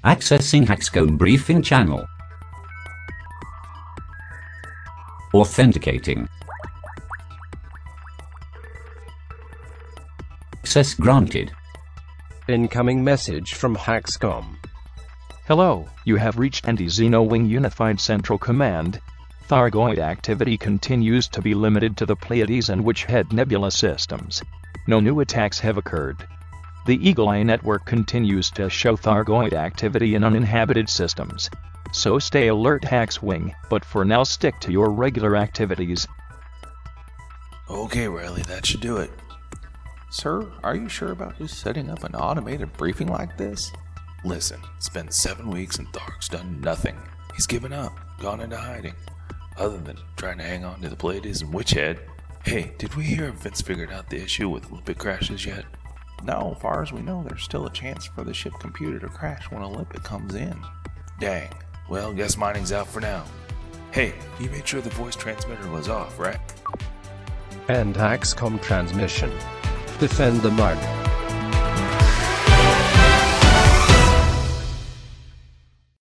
Accessing Haxcom briefing channel. Authenticating. Access granted. Incoming message from Haxcom. Hello, you have reached Anti-Xenowing Unified Central Command. Thargoid activity continues to be limited to the Pleiades and Witchhead Nebula systems. No new attacks have occurred. The Eagle Eye network continues to show Thargoid activity in uninhabited systems. So stay alert, Haxwing, but for now stick to your regular activities. Okay, Riley, that should do it. Sir, are you sure about just setting up an automated briefing like this? Listen, it's been 7 weeks and Tharg's done nothing. He's given up, gone into hiding. Other than trying to hang on to the Pleiades and Witchhead. Hey, did we hear if Vince figured out the issue with Limpet crashes yet? No, far as we know, there's still a chance for the ship computer to crash when a Limpet comes in. Dang. Well, guess mining's out for now. Hey, you made sure the voice transmitter was off, right? End Haxcom transmission. Defend the mark.